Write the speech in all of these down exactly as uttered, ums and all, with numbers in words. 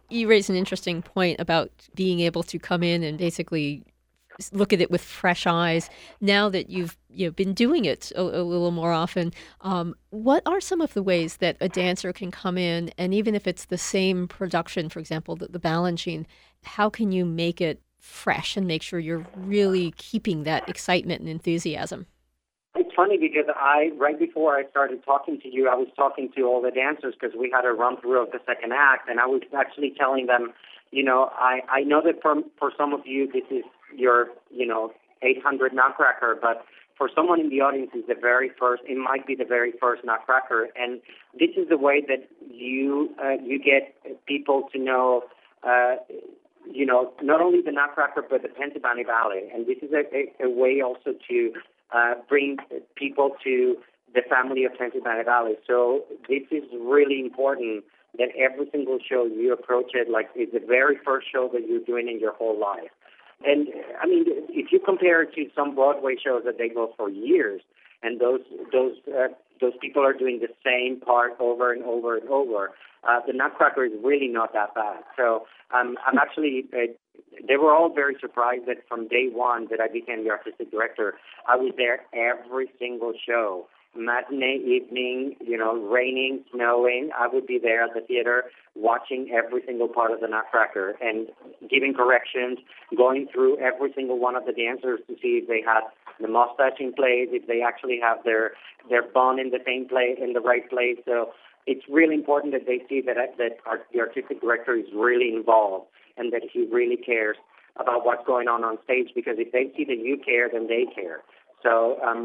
You raise an interesting point about being able to come in and basically look at it with fresh eyes. Now that you've you know been doing it a, a little more often, um, what are some of the ways that a dancer can come in, and even if it's the same production, for example, the, the Balanchine, how can you make it fresh and make sure you're really keeping that excitement and enthusiasm? It's funny because I, right before I started talking to you, I was talking to all the dancers because we had a run through of the second act, and I was actually telling them, you know, I, I know that for, for some of you, this is your, you know, eight hundred Nutcracker, but for someone in the audience, it's the very first, it might be the very first Nutcracker, and this is the way that you, uh, you get people to know, uh, you know, not only the Nutcracker, but the Pennsylvania Ballet, and this is a, a, a way also to Uh, bring people to the family of Pennsylvania Ballet. So this is really important that every single show you approach it like it's the very first show that you're doing in your whole life. And I mean, if you compare it to some Broadway shows that they go for years, and those those uh, those people are doing the same part over and over and over, uh, the Nutcracker is really not that bad. So um, I'm actually. Uh, They were all very surprised that from day one that I became the artistic director, I was there every single show. Matinee, evening, you know, raining, snowing, I would be there at the theater watching every single part of the Nutcracker and giving corrections, going through every single one of the dancers to see if they had the mustache in place, if they actually have their, their bun in the same place, in the right place. So it's really important that they see that, that our, the artistic director is really involved and that he really cares about what's going on on stage, because if they see that you care, then they care. So um,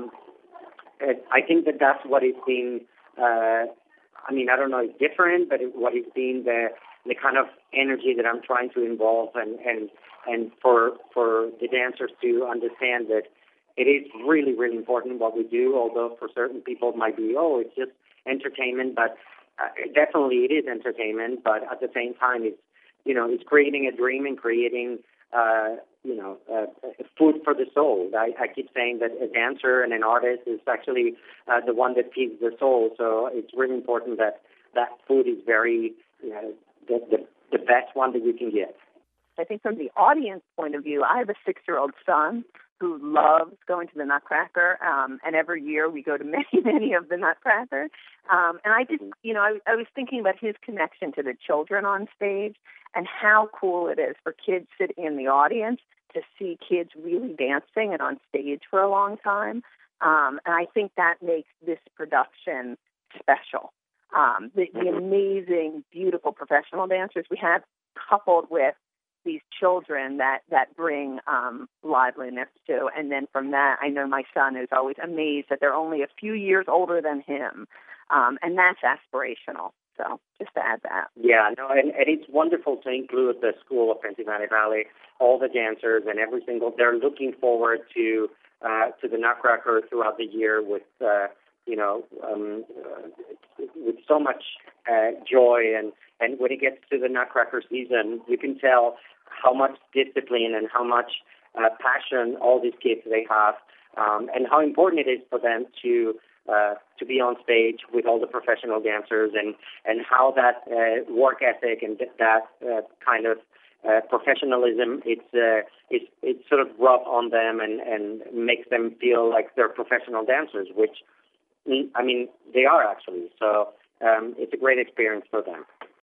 I think that that's what is being, uh, I mean, I don't know, it's different, but it, what is being the the kind of energy that I'm trying to involve and, and, and for, for the dancers to understand that it is really, really important what we do, although for certain people it might be, oh, it's just entertainment, but uh, definitely it is entertainment, but at the same time it's, you know, it's creating a dream and creating, uh, you know, uh, food for the soul. I, I keep saying that a dancer and an artist is actually uh, the one that feeds the soul. So it's really important that that food is very, you know, the, the, the best one that you can get. I think from the audience point of view, I have a six-year-old son who loves going to the Nutcracker, um, and every year we go to many, many of the Nutcracker. Um, and I just, you know, I, I was thinking about his connection to the children on stage and how cool it is for kids sitting in the audience to see kids really dancing and on stage for a long time. Um, and I think that makes this production special. Um, the, the amazing, beautiful professional dancers we have coupled with these children that, that bring um, liveliness to. And then from that, I know my son is always amazed that they're only a few years older than him. Um, and that's aspirational. So just to add that. Yeah, no, and, and it's wonderful to include the School of Pennsylvania Ballet, all the dancers and every single, they're looking forward to uh, to the Nutcracker throughout the year with, uh, you know, um, uh, with so much uh, joy. And, and when it gets to the Nutcracker season, you can tell how much discipline and how much uh, passion all these kids they have, um, and how important it is for them to uh, to be on stage with all the professional dancers, and, and how that uh, work ethic and that uh, kind of uh, professionalism it's uh, it's it's sort of rub on them and, and makes them feel like they're professional dancers, which I mean they are actually. So um, it's a great experience for them.